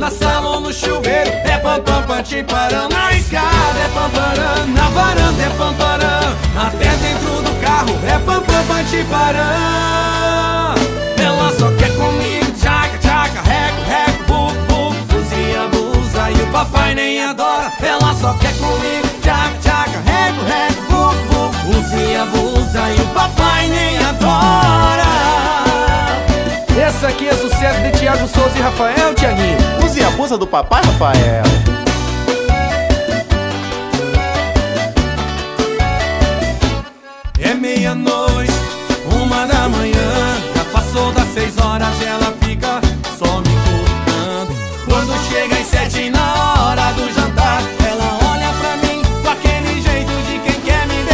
na sala ou no chuveiro é pam pam pam timparã. Na escada é pamparã, na varanda é pamparã, até dentro do carro é pam pam pam timparã. Ela só quer comigo, tchaca tchaca, reco reco, vuc vuc, usa e abusa e o papai nem adora. Ela só quer comigo, tchaca tchaca, reco reco, vuc vuc, usa e abusa e o papai nem adora. Essa aqui é sucesso de Thiago Souza e Rafael, Thiaguinho. Use e abusa do papai, Rafael. É meia-noite, 1h, já passou das 6 horas, ela fica só me cutucando. Quando chega às 7 na hora do jantar, ela olha pra mim com aquele jeito de quem quer me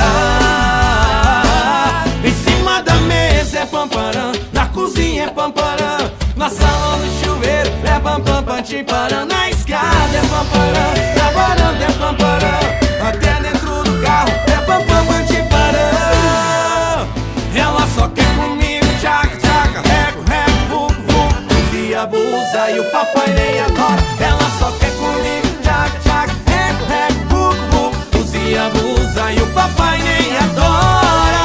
devorar. Em cima da mesa é pamparã, na cozinha é pamparã, na sala no chuveiro é pam pam pam timparã. Na escada é pamparã, na varanda é pamparã, até dentro do carro é pam pam pam timparã. Ela só quer comigo, tchaca tchaca, reco reco, vuc vuc, usa e abusa e o papai nem adora. Ela só quer comigo, tchaca tchaca, reco reco, vuc vuc, usa e abusa e o papai nem adora.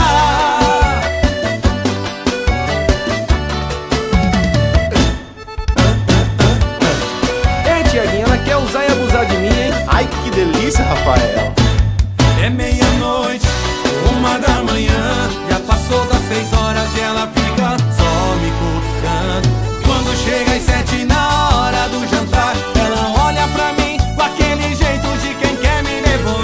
Ei, Thiaguinho, ela quer usar e abusar de mim, hein? Ai, que delícia, Rafael. É meia-noite, 1h, já passou das 6 horas e ela fica só me cutucando. Quando chega às 7 na hora do jantar, ela olha pra mim com aquele jeito de quem quer me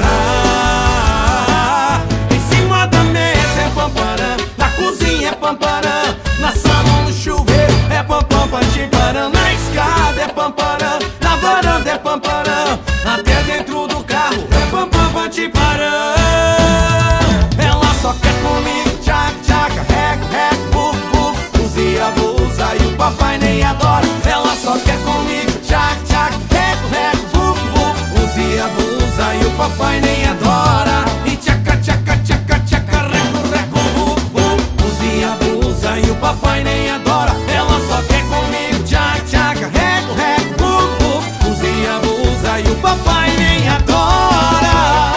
devorar. Em cima da mesa é pamparã, na cozinha é pamparã, na sala no chuveiro é pam pam pam timparã. Na escada é pamparã, na varanda é pamparã, até dentro do carro é pam pam pam timparã. Ela só quer comigo, tchaca tchaca, reco reco, vuc vuc, usa e abusa e o papai nem adora. Ela só quer comigo, tchaca tchaca, reco reco, vuc vuc, usa e abusa e o papai nem adora. E tchaca tchaca tchaca tchaca, reco reco, vuc vuc, usa e abusa e o papai nem adora. Ela só quer comigo, tchaca tchaca, reco reco, vuc vuc, usa e abusa e o papai nem adora.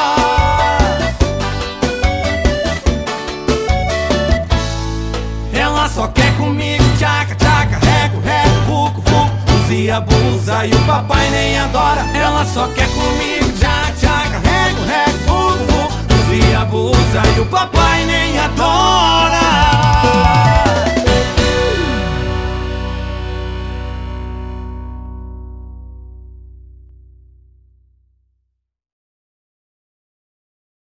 Ela só quer comigo, tchaca tchaca, reco reco, vuc vuc, usa e abusa e o papai nem adora. Ela só quer comigo,